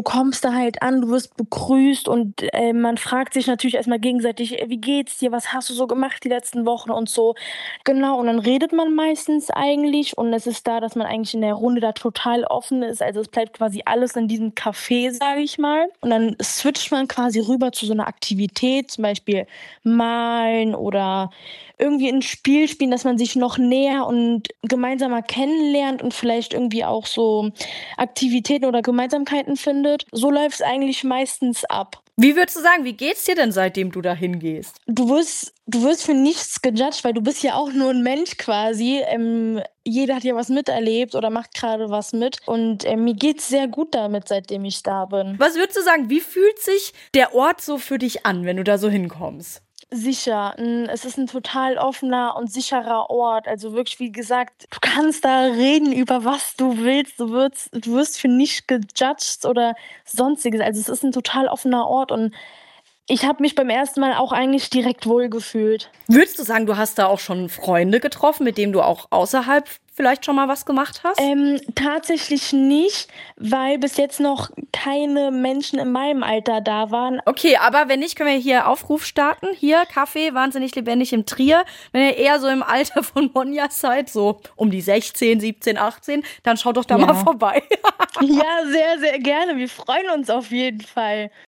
du kommst da halt an, du wirst begrüßt und, man fragt sich natürlich erst mal gegenseitig: „Wie geht's dir? Was hast du so gemacht die letzten Wochen?" und so. Genau, und dann redet man meistens eigentlich und es ist da, dass man eigentlich in der Runde da total offen ist. Also, es bleibt quasi alles in diesem Café, sage ich mal. Und dann switcht man quasi rüber zu so 'ner Aktivität, zum Beispiel malen oder irgendwie 'n Spiel spielen, dass man sich noch näher und gemeinsamer kennenlernt und vielleicht irgendwie auch so Aktivitäten oder Gemeinsamkeiten findet. So läuft's eigentlich meistens ab. Wie würdest du sagen, wie geht's dir denn, seitdem du da hingehst? Du wirst für nichts gejudged, weil du bist ja auch nur 'n Mensch quasi. Jeder hat ja was miterlebt oder macht grade was mit und, mir geht's sehr gut damit, seitdem ich da bin. Was würdest du sagen, wie fühlt sich der Ort so für dich an, wenn du da so hinkommst? Sicher, es ist 'n total offener und sicherer Ort. Also, wirklich, wie gesagt, du kannst da reden über was du willst. Du wirst für nicht gejudged oder Sonstiges. Also, es ist 'n total offener Ort und ich habe mich beim ersten Mal auch eigentlich direkt wohlgefühlt. Würdest du sagen, du hast da auch schon Freunde getroffen, mit denen du auch außerhalb vielleicht schon mal was gemacht hast? Tatsächlich nicht, weil bis jetzt noch keine Menschen in meinem Alter da waren. Okay, aber wenn nicht, können wir hier Aufruf starten. Hier, Kaffee, wahnsinnig lebendig im Trier. Wenn ihr eher so im Alter von Monja seid, so um die 16, 17, 18, dann schaut doch da mal Ja. vorbei. Ja, sehr, sehr gerne. Wir freuen uns auf jeden Fall.